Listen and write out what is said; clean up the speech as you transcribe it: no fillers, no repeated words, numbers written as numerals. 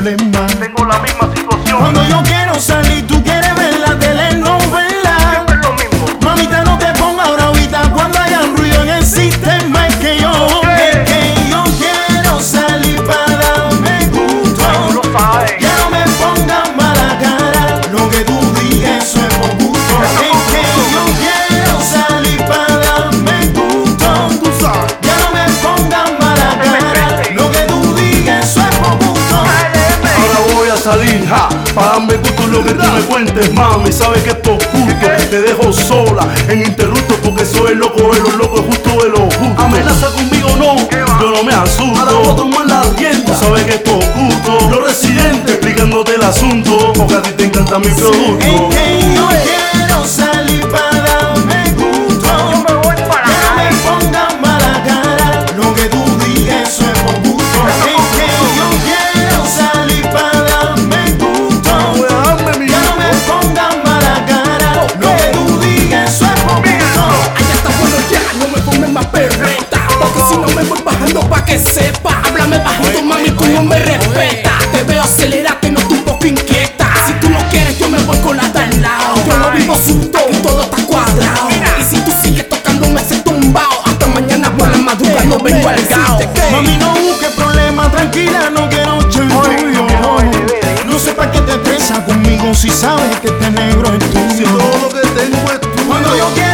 problema. Tengo la misma situación. Cuando yo quiero salir, tú quieres ver la telenovela. Siempre es lo mismo. Mamita, no te pongas bravita cuando haya ruido en el sistema. Es que yo quiero salir para darme gusto. Tú lo sabes. Ya no me pongas mala cara, lo que tú digas eso es por gusto. Es que yo quiero salir para darme gusto. Tú sabes. Ya no me pongas mala cara, lo que tú digas eso es por gusto. Ahora voy a salir, ja, para darme gusto lo que tú me cuentes, mami. Sabes que es por gusto, te dejo sola en interrupto porque soy el loco de los locos, justo de los justos. Amenaza conmigo no, yo no me asusto. Ahora voy a tomar la rienda, sabes que es por gusto. Los residentes explicándote el asunto, porque a ti te encanta mi producto. Es que yo quiero salir para darme gusto. Yo me voy para Ya no acá. me pongas mala cara, lo que tú digas eso es por gusto. Es que yo quiero salir para darme gusto. Voy a darme mi Ya no me pongas mala cara, lo que tú digas eso es por gusto. Allá está bueno ya, no me pongas más perreta. Porque si no me voy bajando pa' que sepa. Háblame bajito, mami, tú no me respetas. Te veo acelerarte, no tú un poco inquieta. Si tú no quieres, yo me voy con la de al lado. Yo no vivo susto y todo está cuadrado. Y si tú sigues tocando, me haces tumbao. Hasta mañana por la madrugada no vengo al gao. Mami, no busques problemas, tranquila, no quiero chanchullo. No sé para qué te estresas conmigo si sabes que este negro es Si tuyo. todo lo que tengo es tuyo. Cuando yo quiero